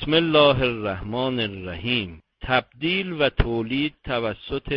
بسم الله الرحمن الرحیم. تبدیل و تولید توسط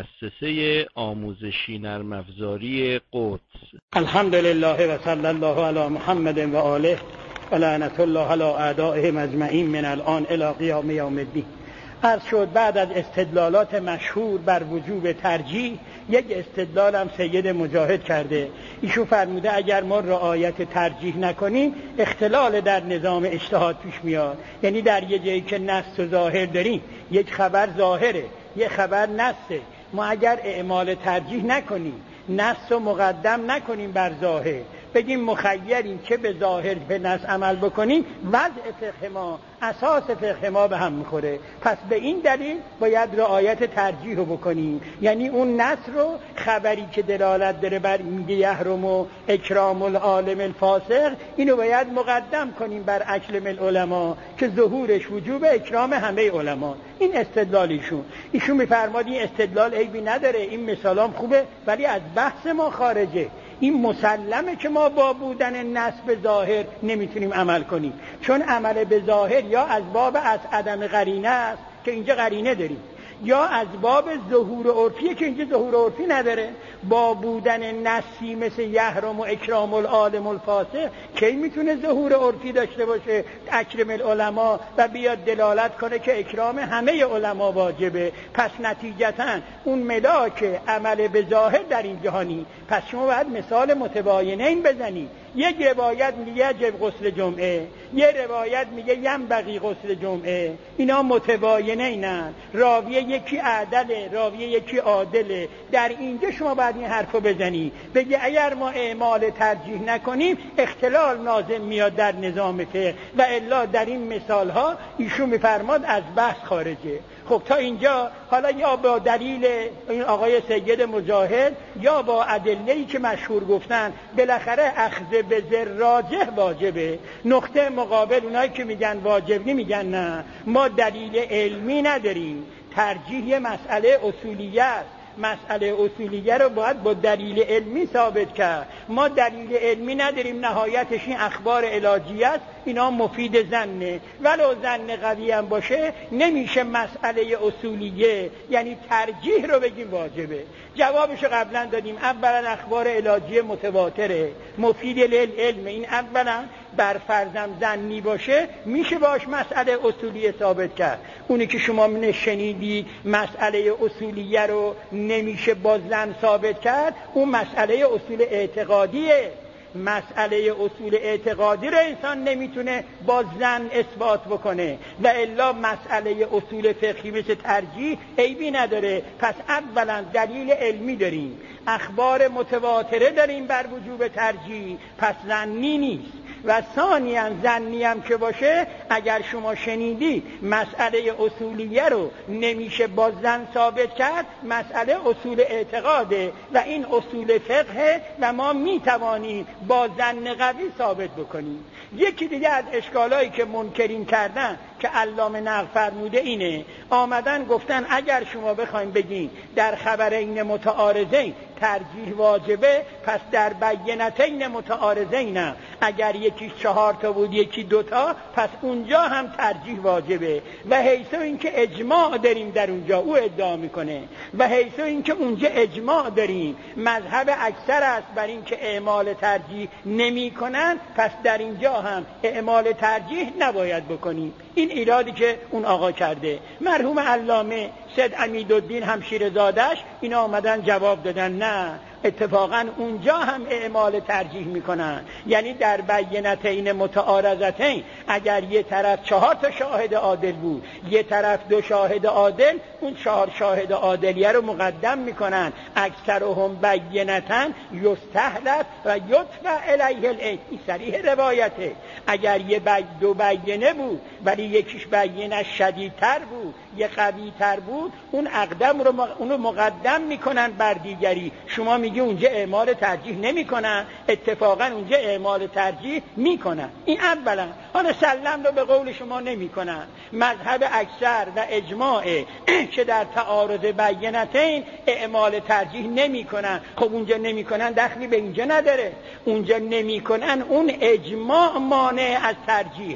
مؤسسه آموزشی نرم افزاری قدس. الحمدلله و صلی الله علی محمد و آله و لعنت الله علی اعدائهم اجمعین من الان الی قیام یوم الدین. عرض شد بعد از استدلالات مشهور بر وجوب ترجیح، یک استدلال هم سید مجاهد کرده. ایشون فرموده اگر ما رعایت ترجیح نکنیم اختلال در نظام اجتهاد پیش میاد. یعنی در یه جایی که نص و ظاهر داریم، یک خبر ظاهره، یک خبر نصه، ما اگر اعمال ترجیح نکنیم، نص و مقدم نکنیم بر ظاهر، بگیم مخیریم که به ظاهر به نص عمل بکنیم، وضع فقه ما، اساس فقه ما به هم میخوره. پس به این دلیل باید رعایت ترجیح رو بکنیم. یعنی اون نص رو، خبری که دلالت داره بر میگه یحرم و اکرام العالم الفاسق، اینو باید مقدم کنیم بر اکرم العلماء که ظهورش وجوب اکرام همه علما. این استدلالیشون. ایشون میفرماد این استدلال عیبی نداره، این مثالام خوبه، ولی از بحث ما خارجه. این مسلمه که ما با بودن نص به ظاهر نمیتونیم عمل کنیم، چون عمل به ظاهر یا از باب از عدم قرینه است که اینجا قرینه داریم، یا از باب ظهور عرفیه که اینجا ظهور عرفی نداره. با بودن نصی مثل یحرم و اکرام العالم الفاسق کی میتونه ظهور عرفی داشته باشه، اکرم العلماء، و بیاد دلالت کنه که اکرام همه علما واجبه؟ پس نتیجتا اون ملاک عمل به ظاهر در این جهانی. پس شما باید مثال متباینین بزنی. یک روایت میگه یجب غسل جمعه، یک روایت میگه ینبغی غسل جمعه. اینا متباینینن، راوی یکی عدله، راوی یکی عادله. در اینجا شما باید این حرفو بزنی، بگی اگر ما اعمال ترجیح نکنیم اختلال لازم میاد در نظام فقه، و الا در این مثال ها ایشون میفرماد از بحث خارجه. خب تا اینجا حالا یا با دلیل این آقای سید مجاهد یا با ادله‌ای که مشهور گفتن بالاخره اخذ به ذر راجح واجبه. نقطه مقابل اونایی که میگن واجب نمیگن نه، ما دلیل علمی نداریم، ترجیح یه مسئله اصولیه است، مسئله اصولیه رو باید با دلیل علمی ثابت کرد. ما دلیل علمی نداریم، نهایتش این اخبار الهی است، اینا مفید ظنه، ولو ظن قوی هم باشه نمیشه مسئله اصولیه یعنی ترجیح رو بگیم واجبه. جوابشو قبلا دادیم. اولا اخبار الهی متواتره، مفید للعلم. این اولا بر فرضم ظنی باشه میشه باش مسئله اصولیه ثابت کرد. اونی که شما شنیدید مسئله اصولیه رو نمیشه با ظن ثابت کرد، اون مسئله اصول اعتقادیه. مسئله اصول اعتقادی رو انسان نمیتونه با ظن اثبات بکنه، و الا مسئله اصول فقهی مثل ترجیح عیبی نداره. پس اولا دلیل علمی داریم، اخبار متواتره داریم بر وجوب ترجیح، پس ظنی نیست. و ثانیاً ظنی هم که باشه، اگر شما شنیدی مسئله اصولیه رو نمیشه با ظن ثابت کرد، مسئله اصول اعتقاده و این اصول فقه و ما میتوانیم با ظن قوی ثابت بکنیم. یکی دیگه از اشکالایی که منکرین کردن که علامه نقل فرموده اینه، آمدن گفتن اگر شما بخواید بگین در خبرین متعارضین ترجیح واجبه، پس در بینتین متعارضین هم اگر یکی 4 تا بود یکی 2 تا، پس اونجا هم ترجیح واجبه. و حیث اینکه اجماع داریم در اونجا، او ادعا میکنه، و حیث اینکه اونجا اجماع داریم، مذهب اکثر است بر اینکه اعمال ترجیح نمیکنن، پس در اینجا هم اعمال ترجیح نباید بکنیم. این ایرادی که اون آقا کرده. مرحوم علامه سید امیدالدین همشیرزاده‌اش اینا آمدن جواب دادن نه، اتفاقا اونجا هم اعمال ترجیح میکنن. یعنی در بینتین متعارضتین اگر یه طرف 4 تا شاهد عادل بود، یه طرف 2 شاهد عادل، اون 4 شاهد عادلیه رو مقدم میکنن. اکثرهم بینتن یستحلف و یدفع الیه العید. این صریح روایته. اگر یه 2 بینه بود ولی یکیش بینه شدیدتر بود، یه قوی تر بود، اون اقدم رو اونو مقدم میکنن بر دیگری. شما میگی اونجا اعمال ترجیح نمیکنن، اتفاقا اونجا اعمال ترجیح میکنن. این اولا. حالا سلم رو به قول شما نمیکنن. مذهب اکثر و اجماع که در تعارض بینتین اعمال ترجیح نمیکنن. خب اونجا نمیکنن دخلی به اینجا نداره. اونجا نمیکنن، اون اجماع مانع از ترجیحه.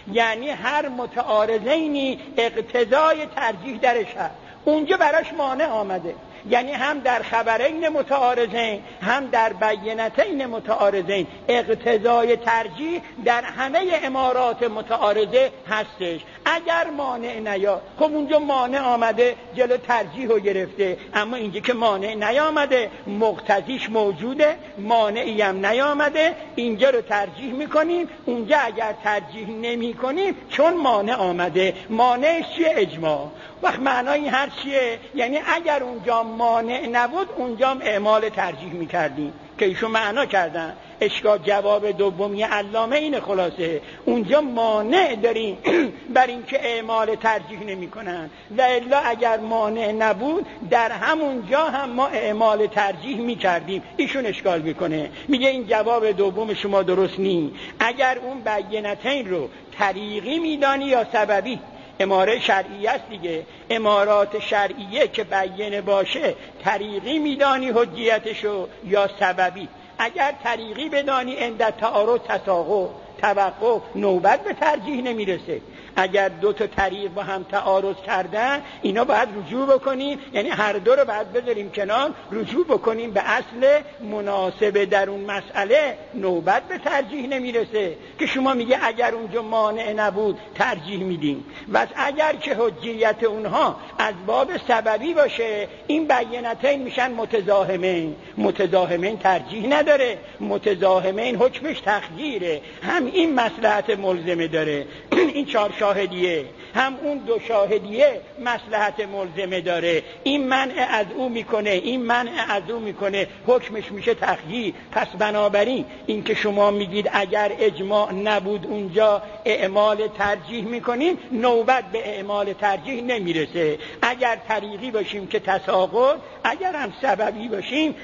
یعنی هر متعارضینی اقتضای ترجیح درش هست، اونجا براش مانع آمده. یعنی هم در خبرین متعارضین هم در بینتین متعارضین اقتضای ترجیح در همه امارات متعارضه هستش. اگر مانع نیاد، خب اونجا مانع آمده جلو ترجیح رو گرفته، اما اینجا که مانع نیامده، مقتضیش موجوده، مانعی هم نیامده، اینجا رو ترجیح میکنیم، اونجا اگر ترجیح نمی کنیم چون مانع آمده. مانعش چیه؟ اجماع. وقت معنای هر چیه؟ یعنی اگر اونجا مانع نبود اونجا هم اعمال ترجیح میکردیم که ایشون معنا کردن. اشکال جواب دومی علامه اینه خلاصه، اونجا مانع داریم بر اینکه اعمال ترجیح نمی کنن، و الا اگر مانع نبود در همونجا هم ما اعمال ترجیح می کردیم. ایشون اشکال میکنه، میگه این جواب دوم شما درست نی. اگر اون بینتین رو طریقی میدانی یا سببی، اماره شرعیه است دیگه، امارات شرعیه که بیانه باشه طریقی میدانی حجیتشو یا سببی. اگر طریقی بدانی عند تعارض تساقط توقف نوبت به ترجیح نمیرسه. اگر دو تا طریق با هم تعارض کردن اینا باید رجوع بکنیم، یعنی هر دو رو باید بذاریم کنار، رجوع بکنیم به اصل مناسب در اون مسئله، نوبت به ترجیح نمیرسه. که شما میگه اگر اونجا مانع نبود ترجیح میدیم، و اگر که حجیت اونها از باب سببی باشه این بینتین میشن متزاحمین. متزاحمین ترجیح نداره، متزاحمین حکمش تخییره، هم این مصلحت ملزمه داره این 4 شاهدیه، هم اون 2 شاهدیه مصلحت ملزمه داره، این منع از او میکنه این منع از او میکنه، حکمش میشه تخییر. پس بنابراین این که شما میگید اگر اجماع نبود اونجا اعمال ترجیح میکنیم، نوبت به اعمال ترجیح نمیرسه. اگر طریقی باشیم که تساقط، اگر هم سببی باشیم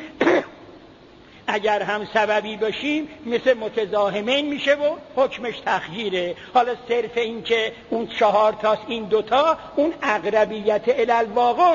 اگر هم سببی باشیم مثل متزاحمین میشه و حکمش تخییره. حالا صرف این که اون 4 تاست این 2 تا، اون اقربیت الالواقع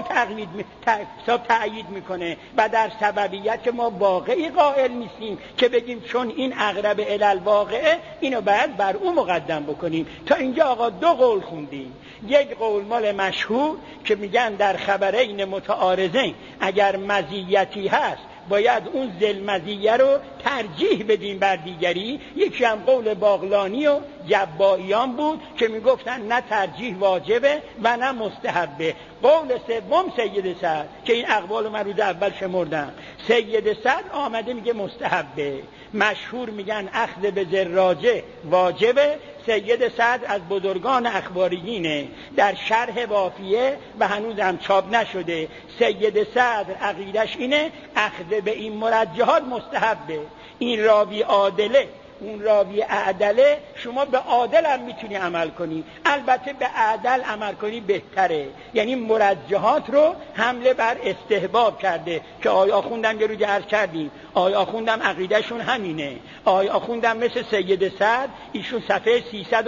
تأیید میکنه، و در سببیت که ما واقعی قائل نیستیم که بگیم چون این اقرب الالواقع اینو باید بر اون مقدم بکنیم. تا اینجا آقا 2 قول خوندیم. یک قول مال مشهور که میگن در خبرین متعارضین اگر مزیتی هست باید اون ذل مزیه رو ترجیح بدیم بر دیگری. یکی هم قول باغلانی و جبائیان بود که میگفتن نه ترجیح واجبه و نه مستحبه. قول سوم سید صدر که این اقوال من روز اول شمردم، سید صدر آمده میگه مستحبه. مشهور میگن اخذ به ذراجه واجبه. سید صدر از بزرگان اخباریینه، در شرح وافیه و هنوز هم چاپ نشده. سید صدر عقیدش اینه اخذ به این مرجحات مستحبه. این راوی عادله اون راوی اعدله، شما به عادل هم میتونی عمل کنی، البته به اعدل عمل کنی بهتره. یعنی مرجحات رو حمله بر استحباب کرده که آقای آخوندم یه رو عرض کردیم، آقای آخوندم عقیدهشون همینه. آقای آخوندم مثل سید صدر، ایشون صفحه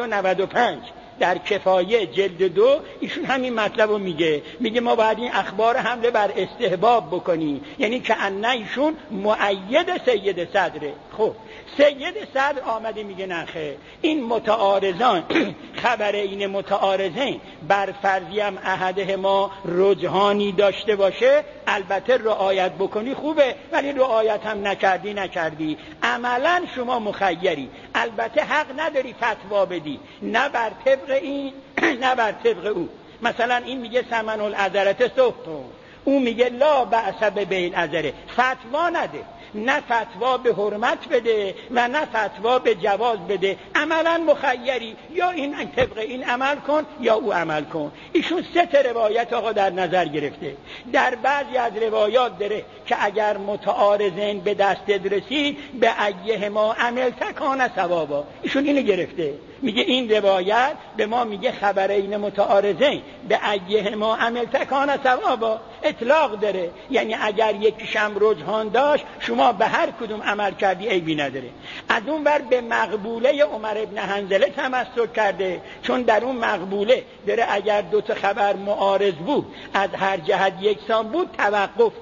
395 در کفایه جلد 2 ایشون همین مطلب رو میگه ما باید این اخبار حمله بر استحباب بکنی، یعنی که انه ایشون مؤید سید صدره. خب سید صدر آمده میگه نخه این متعارضان خبر این متعارضین بر فرضی هم احده ما رجحانی داشته باشه البته رعایت بکنی خوبه، ولی رعایت هم نکردی عملا شما مخیری. البته حق نداری فتوا بدی نه بر طبق این نه بر طبق او. مثلا این میگه ثمن العذرت سختون، او میگه لا بأس ببیع العذره. فتوا نده، نه فتوا به حرمت بده و نه فتوا به جواز بده، عملا مخیری، یا این طبق این عمل کن یا او عمل کن. ایشون 3 روایت آقا در نظر گرفته. در بعضی از روایات داره که اگر متعارضین به دست رسید به ایه ما عمل تکان ثوابا. ایشون اینو گرفته، میگه این روایت به ما میگه خبرین متعارضین به ایه ما عمل تکان ثوابا، اطلاق داره. یعنی اگر یکیشم رجحان داشت شما به هر کدوم عمل کردی عیبی نداره. از اون ور به مقبوله عمر ابن حنظله تمسک کرده، چون در اون مقبوله داره اگر 2 تا خبر معارض بود از هر جهت یکسان بود توقف کن،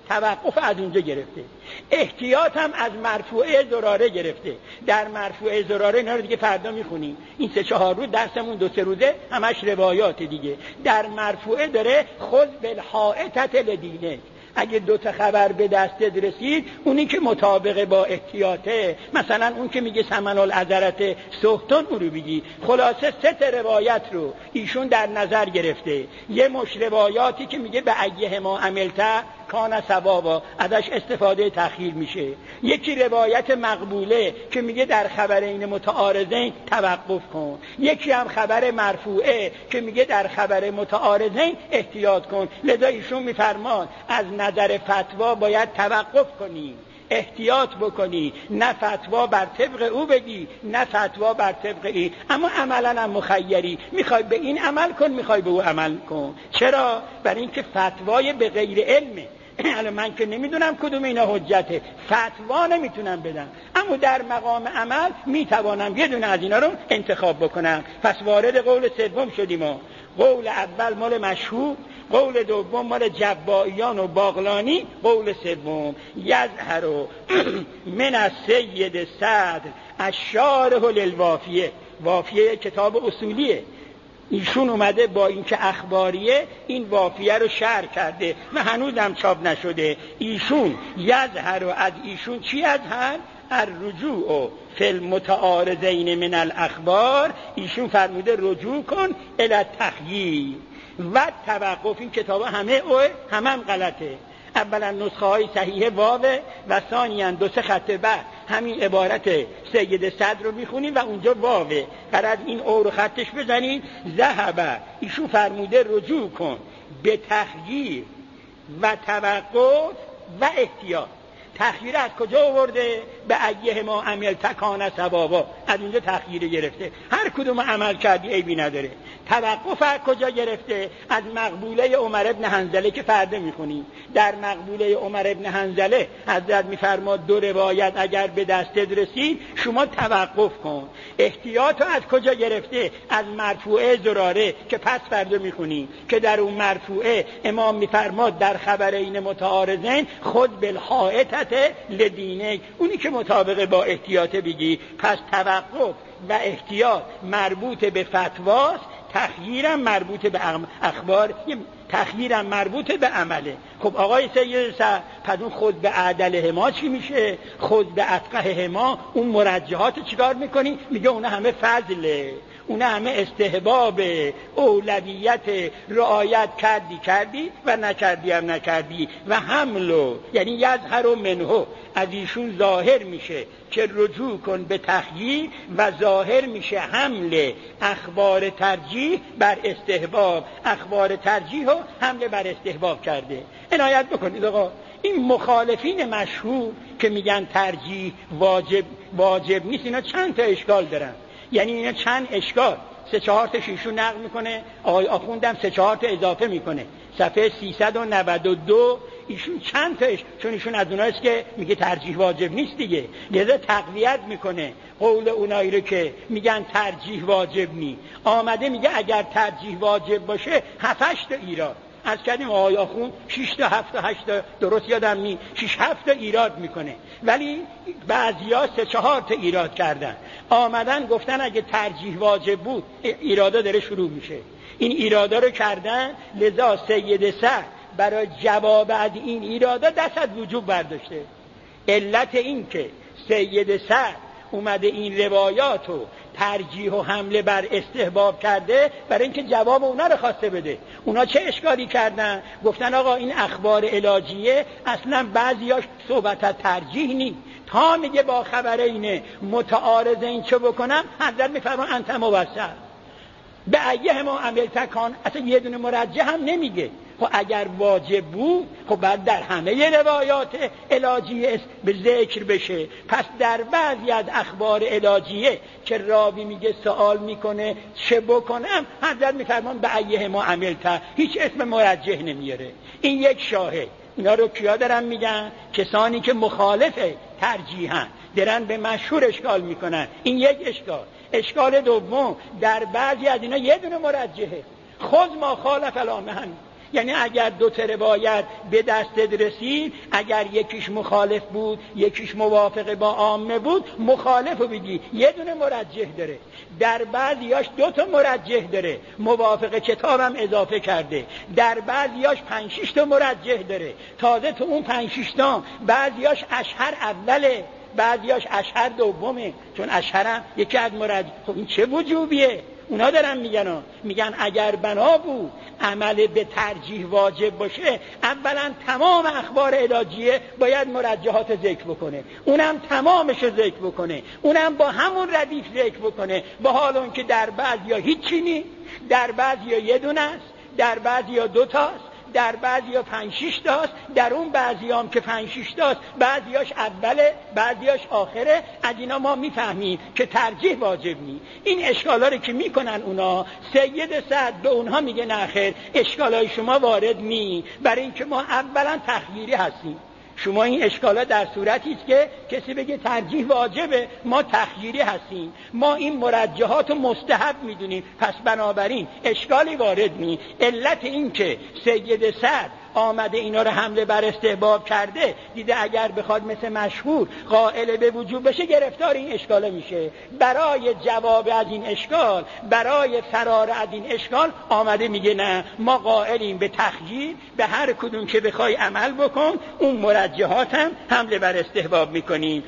توقف از اونجا گرفته، احتیاط هم از مرفوعه زراره گرفته. در مرفوعه زراره اینا رو دیگه فردا میخونیم، این 3-4 روز درسمون 2-3 روزه همش روایات دیگه. در مرفوعه داره خذ بالحائطة لدینه، اگه 2 تا خبر به دستت رسید، اونی که مطابق با احتیاطه، مثلا اون که میگه ثمن العذرت سهتون اون رو بگی. خلاصه 3 تا روایت رو ایشون در نظر گرفته. یه مش روایاتی که میگه به ایه ما عملته کان ثوابا، ازش استفاده تخییر میشه. یکی روایت مقبوله که میگه در خبرین متعارضین توقف کن. یکی هم خبر مرفوعه که میگه در خبر متعارضین احتیاط کن. لذا ایشون میفرمان از نظر فتوا باید توقف کنی، احتیاط بکنی، نه فتوا بر طبق او بگی نه فتوا بر طبق این. اما عملا هم مخیری، میخوای به این عمل کن میخوای به او عمل کن. چرا؟ برای اینکه فتوای به غیر علمه. الان من که نمیدونم کدوم اینا حجته، فتوا نمیتونم بدم، اما در مقام عمل میتوانم یه دونه از اینا رو انتخاب بکنم. پس وارد قول سوم شدیم. قول اول مال مشهور، قول دوم مال جبائیان و باقلانی، قول سوم یظهر من السید صدر الشارح للوافیه. وافیه کتاب اصولیه، ایشون اومده با اینکه اخباریه این وافیه رو شرح کرده و هنوزم چاپ نشده. ایشون یظهر و از ایشون چی یظهر؟ الرجوع فی المتعارضین من الاخبار. ایشون فرموده رجوع کن الی التخییر و توقف. این کتاب همه غلطه. اولا نسخه های صحیح واوه و ثانیاً 2-3 خط بعد همین عبارت سید صدر رو میخونیم و اونجا واوه، قرار این او رو خطش بزنید. ذهب، ایشون فرموده رجوع کن به تخییر و توقف و احتیاط. تخییر از کجا آورده؟ به ایه ما عملت کان ثوابا، از اونجا تخییر گرفته. هر کدوم عمل کردی عیبی نداره. توقف از کجا گرفته؟ از مقبوله عمر ابن حنظله که فردا میخونیم. در مقبوله عمر ابن حنظله حضرت میفرماد 2 روایت اگر به دستت رسید شما توقف کن. احتیاط از کجا گرفته؟ از مرفوعه زراره که پس فردا میخونیم، که در اون مرفوعه امام میفرماد در خبرین متعارضین خود بالحائطة لدینک، اونی که مطابق با احتیاط بگی. پس توقف و احتیاط مربوط به فتواست، تخییرم مربوط به اخبار، تخییرم مربوط به عمله. خب آقای سید صدر، پس اون خود به عدله ما چی میشه؟ خود به افقه ما اون مرجحات چیکار میکنی؟ میگه اون همه فضله، اون همه استحباب، اولویت، رعایت کردی و نکردی هم نکردی. و حملو یعنی یظهر منه، از ایشون ظاهر میشه که رجوع کن به تخییر و ظاهر میشه حمل اخبار ترجیح بر استحباب. اخبار ترجیح رو حمل بر استحباب کرده. عنایت بکنید آقا، این مخالفین مشهور که میگن ترجیح واجب نیست، اینا چند تا اشکال دارن. یعنی اینا چند اشکال، 3-4 تاش ایشون نقل میکنه، آقای آخوندم 3-4 تا اضافه میکنه. صفحه 392 ایشون چند تاش، چون ایشون از اوناییست که میگه ترجیح واجب نیست دیگه، لذا تقویت میکنه قول اونایی رو که میگن ترجیح واجب نی. آمده میگه اگر ترجیح واجب باشه 7-8 تا ایراد. از کردیم آقای آخوند 6 تا 7 تا 8 تا درست یادم نی 6-7 تا ایراد میکنه، ولی بعضیا 3-4 تا ایراد کردن. آمدن گفتن اگه ترجیح واجب بود ایرادا داره شروع میشه. این ایرادا رو کردن، لذا سید صدر برای جواب از این ایرادا دست از وجوب برداشته. علت این که سید صدر اومده این روایاتو ترجیح و حمله بر استحباب کرده برای اینکه جواب اونا رو خواسته بده. اونا چه اشکالی کردن؟ گفتن آقا این اخبار علاجیه اصلا بعضیاش صحبت از ترجیح نیست، تا میگه با خبرین متعارضین چه بکنم، حضرت میفرمان انت موسع به ایه ما عملت کان، اصلا یه دونه مرجح هم نمیگه. خب اگر واجب بود خب بعد در همه روایات علاجیه به ذکر بشه. پس در بعضی از اخبار علاجیه که راوی میگه سوال میکنه چه بکنم، حضرت میفرمان به ایه ما عملت، هیچ اسم مرجح نمیاره. این یک شاهد. اینا رو کیا دارن میگن؟ کسانی که مخالف ترجیحن، دارن به مشهور اشکال میکنن. این یک اشکال. اشکال دوم، در بعضی از اینا یه دونه مرجحه، خود ما خالف الامه هم، یعنی اگر دو تا روایت به دستت رسید، اگر یکیش مخالف بود یکیش موافق با عامه بود، مخالف رو بگی، یه دونه مرجح داره. در بعضیاش دو تا مرجح داره، موافق کتابم اضافه کرده. در بعضیاش 5-6 تا مرجح داره. تازه تو اون 5-6 تا بعضیاش اشهر اوله، بعضیاش اشهر دومه، چون اشهرم یکی از مرجح. خب این چه وجوبیه؟ اونا دارن میگن اگر بنا بود عمل به ترجیح واجب باشه، اولا تمام اخبار علاجیه باید مرجحات ذکر بکنه، اونم تمامش ذکر بکنه، اونم با همون ردیف ذکر بکنه، با حال اون که در بعضیا هیچی نی، در بعضیا یه دونه است، در بعضیا 2 تاست، در بعضیا 5-6 تاست، در اون بعضیام که 5-6 تاست بعضیاش اوله بعضیاش آخره. از اینا ما میفهمیم که ترجیح واجب نی. این اشکالا رو که میکنن اونا، سید سعد به اونها میگه نه خیر، اشکالای شما وارد نی، برای اینکه ما اولا تخییری هستیم. شما این اشکالا در صورتی است که کسی بگه ترجیح واجبه، ما تخییری هستیم، ما این مرجحات رو مستحب میدونیم، پس بنابراین اشکالی وارد نی. علت این که سید سعد آمده اینا رو حمله بر استحباب کرده، دیده اگر بخواد مثل مشهور قائل به وجوب بشه گرفتار این اشکاله میشه. برای جواب از این اشکال، برای فرار از این اشکال آمده میگه نه، ما قائلیم به تخییر، به هر کدوم که بخوای عمل بکن، اون مرجحات هم حمله بر استحباب میکنیم.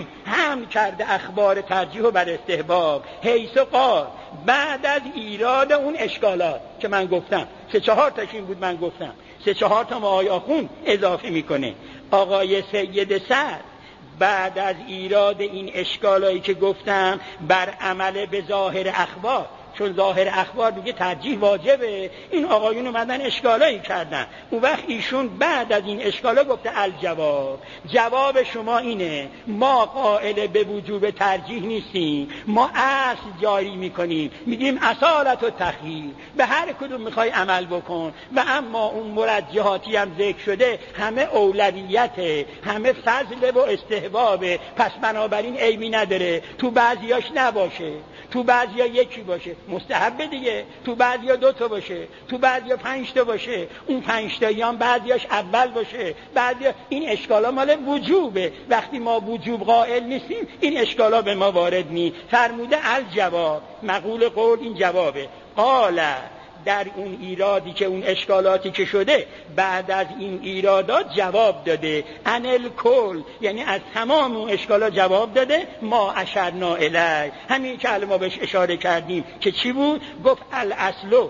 حمل کرده اخبار ترجیح و بر استحباب، حیث قال بعد از ایراد اون اشکالات که من گفتم 3-4 تاش این بود، من گفتم 3-4 تا آقای آخوند اضافه میکنه. آقای سید سعد بعد از ایراد این اشکالایی که گفتم بر عمل به ظاهر اخبار، چون ظاهر اخبار میگه ترجیح واجبه، این آقایون اومدن اشکالایی کردن، اون وقت ایشون بعد از این اشکالا گفته الجواب، جواب شما اینه ما قائل به وجوب ترجیح نیستیم، ما اصل جاری میکنیم، میگیم اصالت و تخییر، به هر کدوم میخوای عمل بکن، و اما اون مرجحاتی هم ذکر شده همه اولویته، همه فضل و استحبابه، پس بنابراین عیبی نداره تو بعضیاش نباشه، تو بعضیا یکی باشه مستحب دیگه، تو بعضیا 2 تا باشه، تو بعضیا 5 تا باشه، اون 5 تایی هم بعضیاش اول باشه، بعضیا. این اشکالا مال وجوبه، وقتی ما وجوب قائل نیستیم این اشکالا به ما وارد نی. فرموده الجواب، مقول قول این جوابه. قال در اون ایرادی که اون اشکالاتی که شده بعد از این ایرادات جواب داده، انل کل یعنی از تمام اون اشکالات جواب داده، ما اشرنا الی، همین که ما بهش اشاره کردیم که چی بود؟ گفت الاصل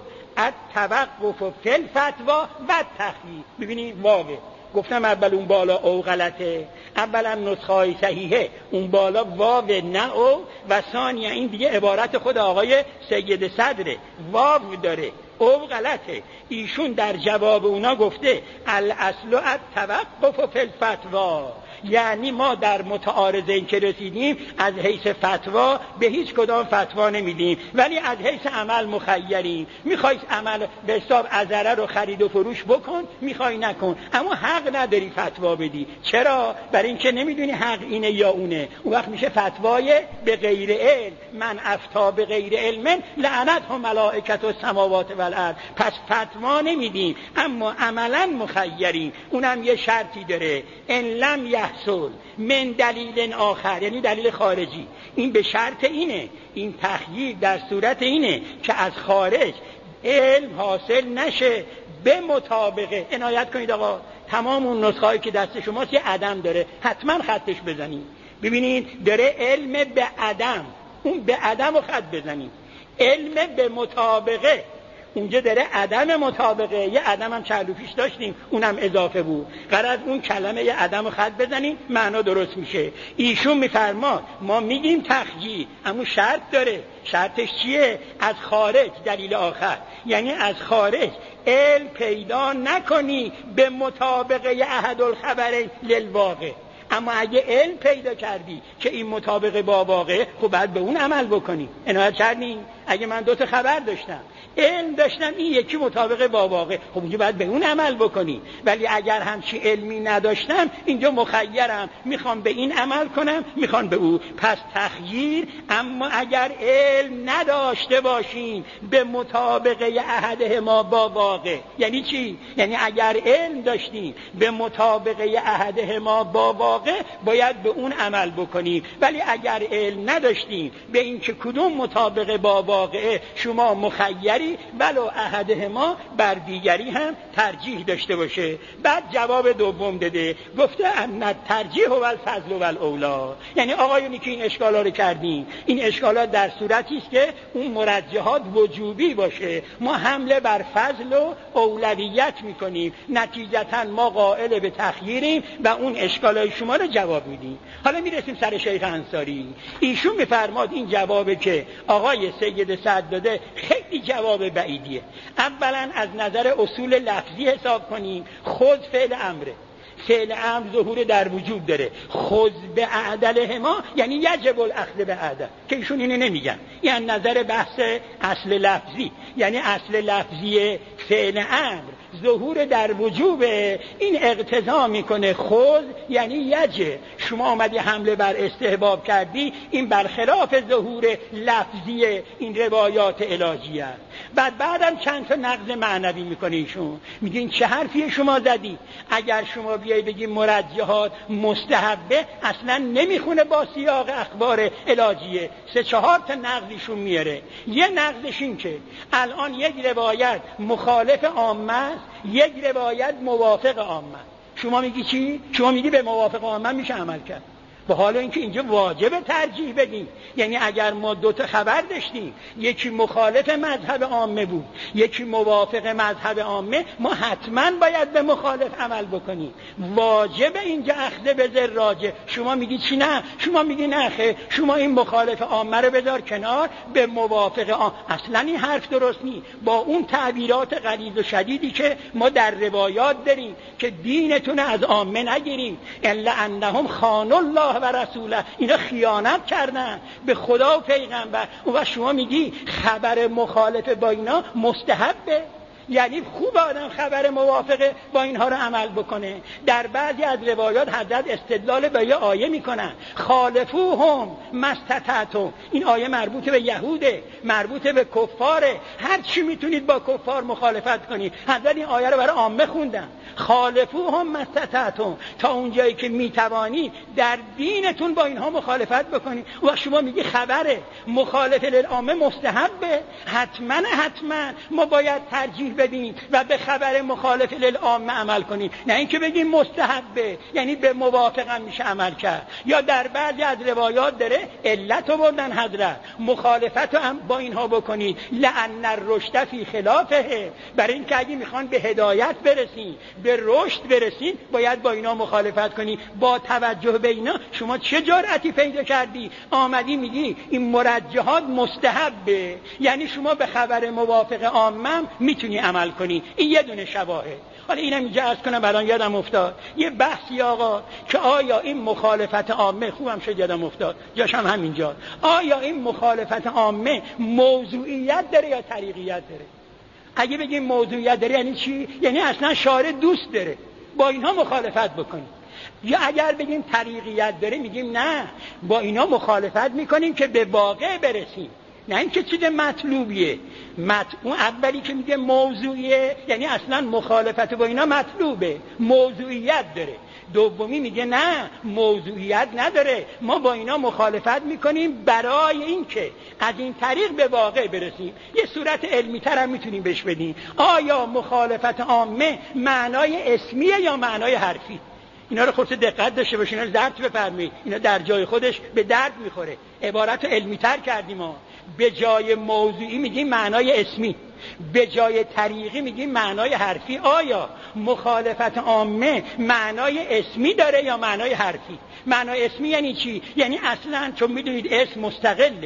التوقف فی الفتوا و التخییر. ببینید واوه، گفتم اول اون بالا او غلطه، اولا نسخه صحیحه اون بالا واو نه او، و ثانیا این دیگه عبارت خود آقای سید صدره، واو داره، او غلطه. ایشون در جواب اونا گفته الاصل التوقف فی الفتوا، یعنی ما در متعارضه این که رسیدیم از حیث فتوا به هیچ کدام فتوا نمیدیم، ولی از حیث عمل مخیریم. میخوای عمل به حساب عذره رو خرید و فروش بکن، میخوای نکن، اما حق نداری فتوا بدی. چرا؟ برای اینکه نمیدونی حق اینه یا اونه. اون وقت میشه فتوای به غیر علم، من افتا به غیر علم لعنته ملائکه السماوات والارض. پس فتوا نمیدیم اما عملا مخیریم. اونم یه شرطی داره، ان لم یحصل من دلیل آخر، یعنی دلیل خارجی. این به شرط اینه، این تخییر در صورت اینه که از خارج علم حاصل نشه به مطابقه. عنایت کنید آقا، تمام اون نسخه‌ای که دست شماست یه عدم داره، حتما خطش بزنید. ببینید داره علم به عدم، اون به عدم رو خط بزنید. علم به مطابقه، اونجا داره عدم مطابقه، یه عدم هم چلوپیش داشتیم اونم اضافه بود، غرض اون کلمه یه عدم خط بزنیم معنا درست میشه. ایشون میفرماد ما میگیم تخییر، اما شرط داره. شرطش چیه؟ از خارج دلیل آخر، یعنی از خارج علم پیدا نکنی به مطابقه احد الخبرین للواقع. اما اگه علم پیدا کردی که این مطابقه با واقع، خب باید به اون عمل بکنی. عنایت کردین؟ اگه من 2 تا خبر داشتم، علم داشتم این یکی مطابق با واقع، خب اونجا باید به اون عمل بکنی. ولی اگر همچی علمی نداشتم اینجا مخیرم، میخوام به این عمل کنم، میخوام به او. پس تخییر. اما اگر علم نداشته باشیم به مطابقه احدهما با واقع، یعنی چی؟ یعنی اگر علم داشتیم به مطابقه احدهما با واقع باید به اون عمل بکنیم. ولی اگر علم نداشتیم به این که کدوم مطابقه با واقع، شما مخیری ولو احدهما بر دیگری هم ترجیح داشته باشه. بعد جواب دوم داده، گفته ان ترجیح و الفضل و الاولا. یعنی آقایونی که این اشکالا رو کردیم، این اشکالات در صورتی است که اون مرجحات وجوبی باشه، ما حمله بر فضل و اولویت میکنیم، نتیجتا ما قائل به تخییریم و اون اشکالای شما رو جواب میدیم. حالا میرسیم سر شیخ انصاری. ایشون میفرماد این جوابی که آقای سید سعد داده خیلی جواب بعیدیه. اولا از نظر اصول لفظی حساب کنیم، خود فعل امره، فعل امر ظهور در وجود داره. خذ به عدلهما یعنی یجب الاخذ به عدل، که ایشون اینو نمیگن. یعنی نظر بحث اصل لفظی، یعنی اصل لفظی فعل امر ظهور در وجوب، این اقتضا میکنه خذ یعنی یجب. شما آمدی حمله بر استحباب کردی، این برخلاف ظهور لفظی این روایات الهی است. بعدم چند تا نقض معنوی میکنه ایشون. میگین چه حرفی شما زدی؟ اگر شما بیای بگی مرجحات مستحبه، اصلا نمیخونه با سیاق اخبار الهیه. 3-4 تا نقضشون میاره. یه نقضش این که الان یک روایت مخالف عامه است، یک روایت موافق عامه. شما میگی چی؟ شما میگی به موافق عامه میشه عمل کرد، به حال اینکه اینجا واجب ترجیح بدیم. یعنی اگر ما 2 تا خبر داشتیم، یکی مخالف مذهب عامه بود، یکی موافق مذهب عامه، ما حتما باید به مخالف عمل بکنیم. واجب اینجا اخذ به ذراجه. شما میگی چی؟ نه، شما میگی نه خیر، شما این مخالف عامه رو بذار کنار، به موافق عامه. اصلا این حرف درست نیست. با اون تعبیرات غلیظ و شدیدی که ما در روایات داریم که دینتون از عامه نگیریم، الا انهم خانوا الله و رسوله، اینا خیانت کردن به خدا و پیغمبر. و شما میگی خبر مخالف با اینا مستحبه، یعنی خوب آدم خبر موافقه با اینها رو عمل بکنه. در بعضی از روایات حضرت استدلال به یه آیه میکنن، خالفوهم مستطعتم. این آیه مربوط به یهوده، مربوط به کفاره، هر چی میتونید با کفار مخالفت کنید. حضرت این آیه رو برای عامه خوندن، خالفوهم مستطعتم، تا اونجایی که میتوانی در دینتون با اینها مخالفت بکنید. و شما میگی خبره مخالف للعامه مستحبه، حتما ما باید ترجیح بدیم و به خبر مخالف للعامه عمل کنیم، نه اینکه بگیم مستحبه یعنی به موافقم میشه عمل کرد. یا در بعضی از روایات داره علت آوردن حضرت، مخالفت هم با اینها بکنید، لأن الرشد فی خلافه، برای اینکه اگه میخوان به هدایت برسین، به رشد برسین، باید با اینا مخالفت کنی. با توجه به اینا شما چه جرأتی پیدا کردی آمدی میگی این مرجحات مستحبه، یعنی شما به خبر موافق عامه میتونی عمل کنی. این یه دونه شواهد. حالا اینم اینجا عرض کنم، الان یادم افتاد یه بحثی آقا که آیا این مخالفت عامه، خوبم شد یادم افتاد جاش هم همینجا، آیا این مخالفت عامه موضوعیت داره یا طریقیت داره؟ اگه بگیم موضوعیت داره یعنی چی؟ یعنی اصلا شارع دوست داره با اینها مخالفت بکنیم. یا اگر بگیم طریقیت داره میگیم نه، با اینا مخالفت میکنیم که به واقع برسیم، نه اینکه چیز مطلوبیه. اون اولی که میگه موضوعیه یعنی اصلا مخالفت با اینا مطلوبه، موضوعیت داره. دومی میگه نه، موضوعیت نداره، ما با اینا مخالفت میکنیم برای اینکه از این طریق به واقع برسیم. یه صورت علمی تر هم میتونیم بهش بدیم، آیا مخالفت عامه معنای اسمیه یا معنای حرفی؟ اینا رو خودت دقت داشته باشین، اینا رو درک بفرمایید، اینا در جای خودش به درد میخوره. عبارت علمی تر کردیم ما، به جای موضوعی میگیم معنای اسمی، به جای طریقی میگیم معنای حرفی. آیا مخالفت عامه معنای اسمی داره یا معنای حرفی؟ معنای اسمی یعنی چی؟ یعنی اصلا چون میدونید اسم مستقله،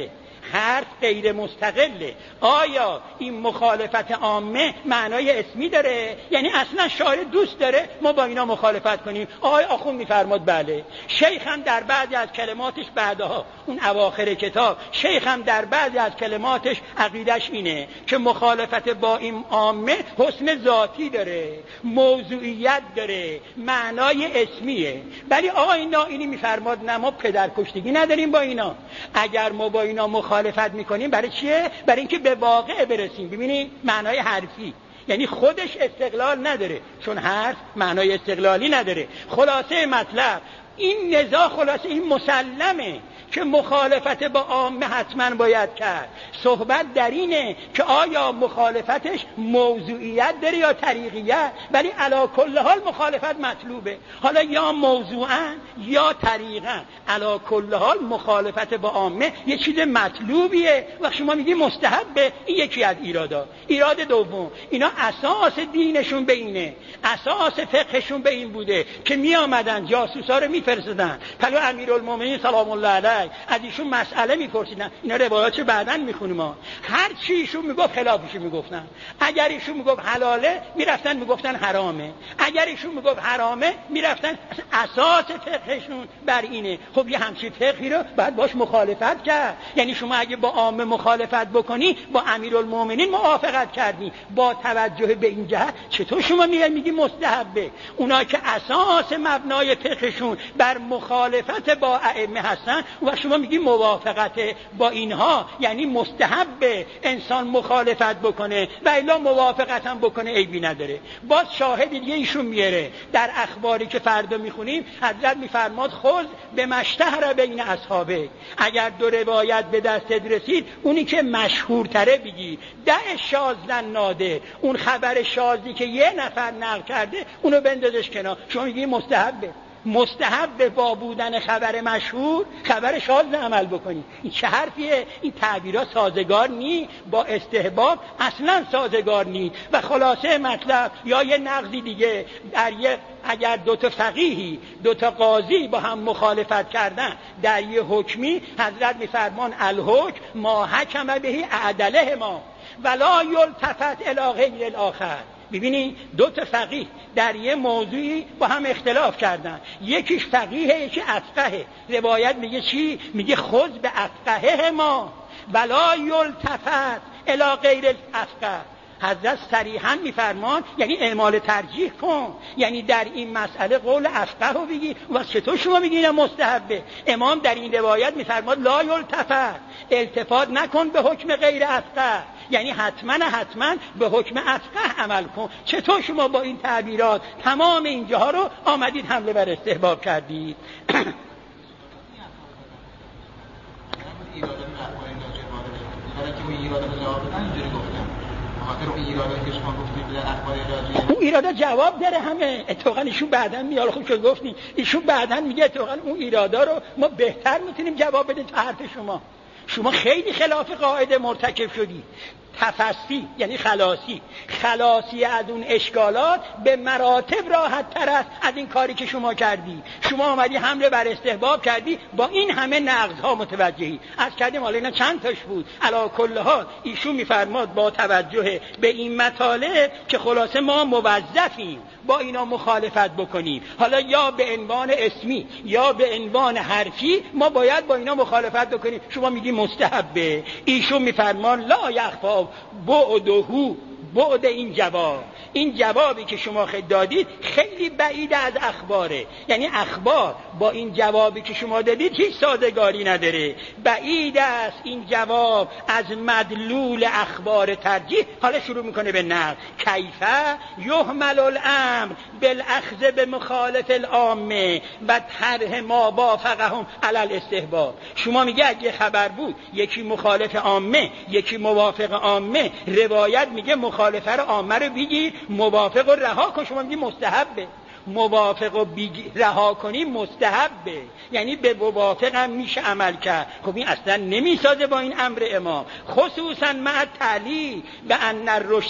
حرف غیر مستقله. آیا این مخالفت عامه معنای اسمی داره؟ یعنی اصلا شاعر دوست داره ما با اینا مخالفت کنیم؟ آقای آخوند میفرماد بله. شیخ هم در بعضی از کلماتش بعدها اون اواخر کتاب شیخ هم در بعضی از کلماتش عقیدش اینه که مخالفت با این عامه حسن ذاتی داره، موضوعیت داره، معنای اسمیه. ولی آقای نائینی میفرماد نه، ما پدرکشتگی نداریم با اینا. اگر ما با اینا مخالفت میکنیم برای چیه؟ برای اینکه به واقع برسیم. ببینید معنای حرفی یعنی خودش استقلال نداره، چون حرف معنای استقلالی نداره. خلاصه مطلب این نزاع، خلاصه این مسلمه که مخالفت با عامه حتما باید کرد. صحبت در اینه که آیا مخالفتش موضوعیت داره یا طریقیت، ولی علی کل حال مخالفت مطلوبه، حالا یا موضوعا یا طریقا. علی کل حال مخالفت با عامه یه چیز مطلوبیه. وقتی شما میگی مستحبه، این یکی از ایرادا. ایراد دوم، اینا اساس دینشون به اینه، اساس فقهشون به این بوده که می آمدن جاسوسا رو میفرستادن پلو امیرالمومنین سلام الله علیه، از ایشون مسئله میپرسیدن. اینا روایاتش بعداً میخونیم ما. هر چی ایشون میگفت خلافش میگفتن. اگر ایشون میگفت حلاله میرفتن میگفتن حرامه، اگر ایشون میگفت حرامه میرفتن. اساس فقهشون بر اینه. خب یه همچین فقهی رو بعد باش مخالفت کرد. یعنی شما اگه با عامه مخالفت بکنی با امیرالمومنین موافقت کردی. با توجه به این جهت چطور شما میگی مستحبه؟ اونا که اساس مبنای فقهشون بر مخالفت با ائمه هستن و شما میگی موافقت با اینها یعنی مستحب انسان مخالفت بکنه و الا موافقت هم بکنه عیبی نداره. باز شاهد دیگه ایشون میاره در اخباری که فردا میخونیم. حضرت میفرماد خود به مشتهر بین اصحابه، اگر دو روایت به دستت رسید اونی که مشهورتره بگی، ده شاذن ناده، اون خبر شاذی که یه نفر نقل کرده اونو بندازش کنار. شما میگی مستحبه. مستحب با بودن خبر مشهور خبر شاذ عمل بکنی. این چه حرفیه؟ این تعبیرات سازگار نی با استحباب، اصلا سازگار نی. و خلاصه مطلب یا یه نقضی دیگه در اگر دوتا فقیهی دوتا قاضی با هم مخالفت کردن در یه حکمی، حضرت میفرمان الحکم ما حکم بهی اعدله ما ولا یلتفت الی غیر الاخر. ببینی دو تا فقیه در یه موضوعی با هم اختلاف کردن، یکیش فقیه یکی افقهه. روایت میگه چی؟ میگه خود به افقهه ما ولا یلتفت الی غیر الافقه. حضرت صریحا میفرمان یعنی اعمال ترجیح کن، یعنی در این مسئله قول افقه رو بگی. و چطور شما میگی اینا مستحبه؟ امام در این روایت میفرماد لا یلتفت، التفات نکن به حکم غیر افقه، یعنی حتما به حکم افقه عمل کن. چطور شما با این تعبیرات تمام اینجاها رو آمدید حمله بر استحباب کردید؟ اون ایرادا جواب داره همه. اتفاقا ایشون بعداً میاد، خوب شد گفتین، ایشون بعداً میگه اتفاقا اون ایرادا رو ما بهتر میتونیم جواب بدیم تا حرف شما خیلی خلاف قاعده مرتکب شدی. تفصی یعنی خلاصی از اون اشکالات به مراتب راحت تر است از این کاری که شما کردی. شما آمدی حمله بر استحباب کردی، با این همه نقض‌ها متوجهی. از کردیم حالا اینا چند تاش بود. علی کل حال ایشون میفرماد با توجه به این مطالب که خلاصه ما موظفیم با اینا مخالفت بکنیم، حالا یا به عنوان اسمی یا به عنوان حرفی ما باید با اینا مخالفت بکنیم. شما میگی مستحبه، ایشون میفرمان لا یخفا بعد این جوابی که شما دادید خیلی بعید از اخباره. یعنی اخبار با این جوابی که شما دادید هیچ سازگاری نداره. بعید است این جواب از مدلول اخبار ترجیح. حالا شروع میکنه به نقل. کیفه یحمل الامر بالاخذ به مخالف العامه و طرح ما وافقهم علی الاستحباب. شما میگه اگه خبر بود یکی مخالف عامه یکی موافق عامه، روایت میگه مخالفه رو عامه رو بگیر، موافق رو رها کن. شما میگی مستحبه. موافق رو رها کنی مستحبه، یعنی به موافق هم میشه عمل کرد. خب این اصلا نمیسازه با این امر امام، خصوصا مع تعلیل به ان الرشد